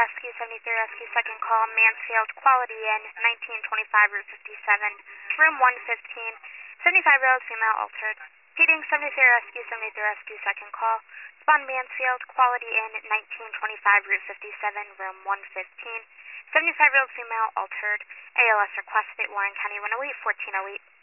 Rescue 73 Rescue, second call, Mansfield, Quality Inn, 1925 Route 57, room 115, 75-year-old female altered. Heating 73 Rescue, 73 Rescue, second call, Spawn Mansfield, Quality Inn, 1925 Route 57, room 115, 75-year-old female altered. ALS requested, Warren County 108, 1408.